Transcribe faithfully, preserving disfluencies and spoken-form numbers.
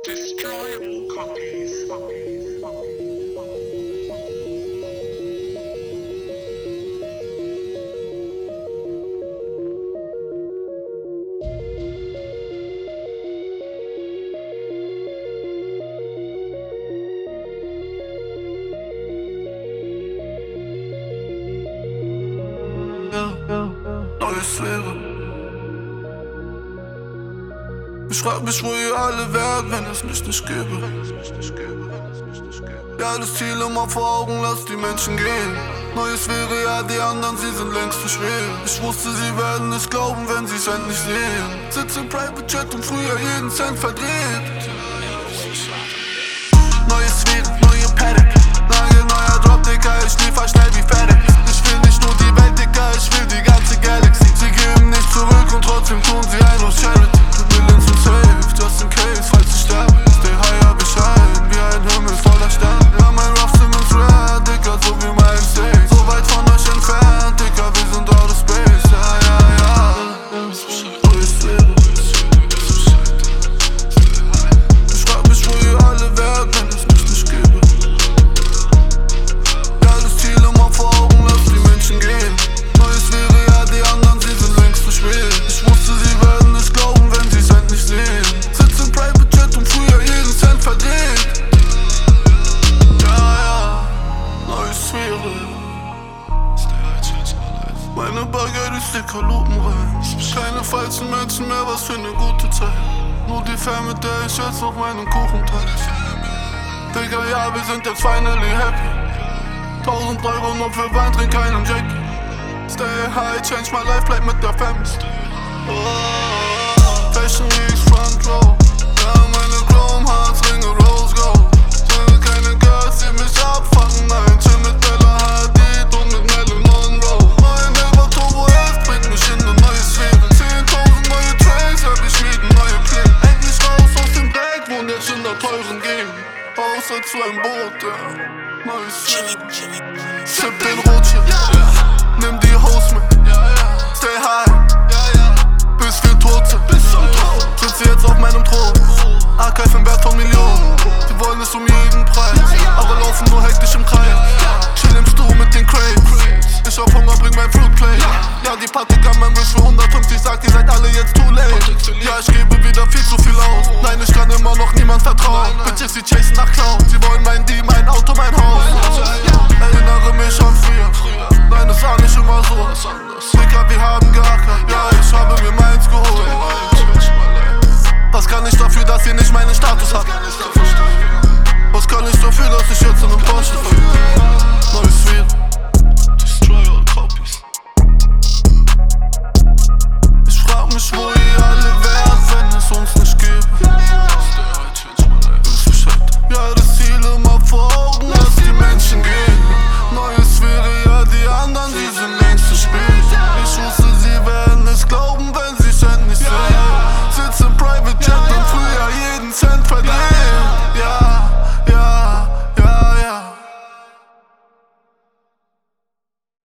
Destroyable copies. Ja, ja, neue Sphäre. Beschreibt mich, wo ihr alle wärt, wenn es mich nicht gäbe. Ja, das Ziel immer vor Augen, lasst die Menschen gehen. Neue Sphäre, ja, die anderen, sie sind längst zu schwer. Ich wusste, sie werden nicht glauben, wenn sie's endlich sehen. Sitz im Private Jet und früher jeden Cent verdreht. Neue Sphäre, neue Paddock. Nagel, neuer Drop, Digga, ich liefer schnell wie FedEx. Ich will nicht nur die Welt, Digga, ich will die ganze Galaxy. Sie geben nicht zurück und trotzdem tun sie ein aus Charity. Millions und safe, just in case, falls ich sterbe. Stay high, hab ich ein, wie ein Himmel voller Sterne. Ja, mein Rough Simmons Rare, Digga, so wie mein State. So weit von euch entfernt, Digga, wir sind out of space. Ja, ja, ja, neue Sphäre. Beschreibt mich, wo ihr alle wärt, wenn es mich nicht gäbe. Ja, das Ziel immer vor Augen, lasst die Menschen gehen. Neue Sphäre, ja, die anderen, sie sind längst zu schwer. Ich wusste, sie werden nicht glauben, wenn sie's endlich sehen. Sitz im Private Jet und früher jeden Cent verdreht. Ja, ja, neue Sphäre. Meine Baguette ist dicker Lupen rein. Keine falschen Menschen mehr, was für eine gute Zeit. Nur die Fan, mit der ich jetzt noch meinen Kuchen teile. Digga, ja, wir sind jetzt finally happy. Tausend Euro nur für Wein, trink keinen Jackie. Stay high, change my life, bleib mit der Family. Oh, Fashion Weeks Front Row. Ja, meine Chrome Hearts, Ringe Rose Gold. Will keine Girls, die mich abfangen, nein. Chill mit Bella Hadid und mit Marilyn Monroe. Mein Elber Turbo S bringt mich in eine neue Sphäre. Zehntausend neue Trays, hab ich mieten, neue Pläne. Endlich raus aus dem Dreck, wohn jetzt in der teuren Gegend. Außer zu einem Boot, ja, neue Sphäre. Sip den Rothschild, nimm die Host mit. Stay high, bis wir tot sind. Sitze jetzt auf meinem Thron, Archive im Wert von Millionen. Die wollen es um jeden Preis, aber laufen nur hektisch im Kreis. Chill im Stuhl mit den Crates. Ich hab Hunger, bring mein Fruit Plate. Ja, die Party kann mein Wish für hundertfünfzig, sagt, ihr seid alle jetzt too late. Ja, ich gebe wieder viel zu viel aus. Nein, ich kann immer noch niemand vertrauen. Bitches, die chasen nach Clown. Sie wollen mein D, mein Auto, mein Haus. Erinnere mich an früher. Nein, es war nicht immer so. Digga, wir haben geackert. Ja, ich habe mir meins geholt. Was kann ich dafür, dass ihr nicht meinen Status habt? Was kann ich dafür, dass ich jetzt in einem Porsche fahre? Neue Sphäre.